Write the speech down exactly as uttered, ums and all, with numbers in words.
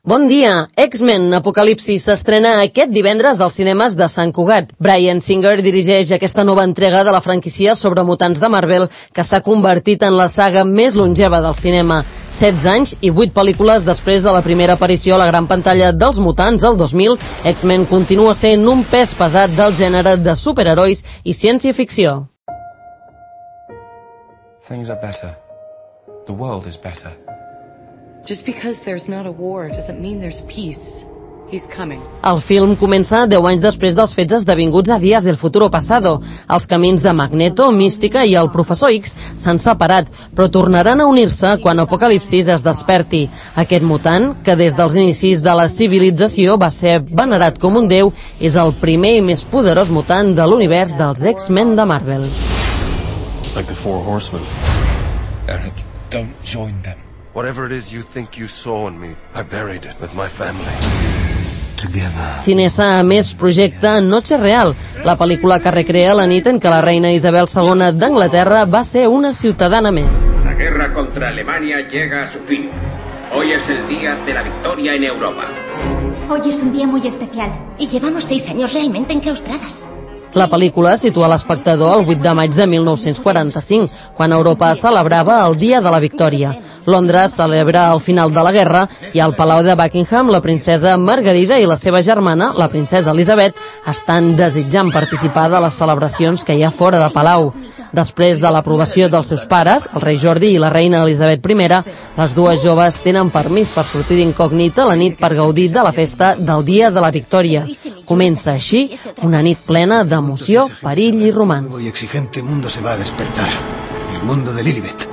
Bon dia! X-Men Apocalipsi s'estrena aquest divendres als cinemes de Sant Cugat. Bryan Singer dirigeix aquesta nova entrega de la franquícia sobre mutants de Marvel que s'ha convertit en la saga més longeva del cinema. setze anys i vuit pel·lícules després de la primera aparició a la gran pantalla dels mutants el dos mil, X-Men continua sent un pes pesat del gènere de superherois i ciència-ficció. Things are better. The world is better. Just because there's not a war doesn't mean there's peace. He's coming. El film comença deu anys després dels fets esdevinguts a Días del Futuro Pasado. Els camins de Magneto, Mística i el Professor X s'han separat, però tornaran a unir-se quan Apocalipsis es desperti. Aquest mutant, que des dels inicis de la civilització va ser venerat com un déu, és el primer i més poderós mutant de l'univers dels X-Men de Marvel. Like the Four Horsemen. Eric, don't join them. Whatever it is you think you saw in me, I buried it with my family. Together. Cinesa, a més, projecta Noche Real, la pel·lícula que recrea la nit en què la reina Isabel segona d'Anglaterra va ser una ciutadana més. La guerra contra Alemania llega a su fin. Hoy es el día de la victoria en Europa. Hoy es un día muy especial y llevamos seis años realmente enclaustradas. La pel·lícula situa l'espectador el vuit de maig de mil nou-cents quaranta-cinc, quan Europa celebrava el Dia de la Victòria. Londres celebra el final de la guerra i al Palau de Buckingham la princesa Margarida i la seva germana, la princesa Elisabet, estan desitjant participar de les celebracions que hi ha fora de Palau. Després de l'aprovació dels seus pares, el rei Jordi i la reina Elisabet primera, les dues joves tenen permís per sortir d'incògnita la nit per gaudir de la festa del Dia de la Victòria. Comença així una nit plena d'emoció, perill i romanç. El nuevo y exigente mundo se va a despertar. El mundo de Lilibet.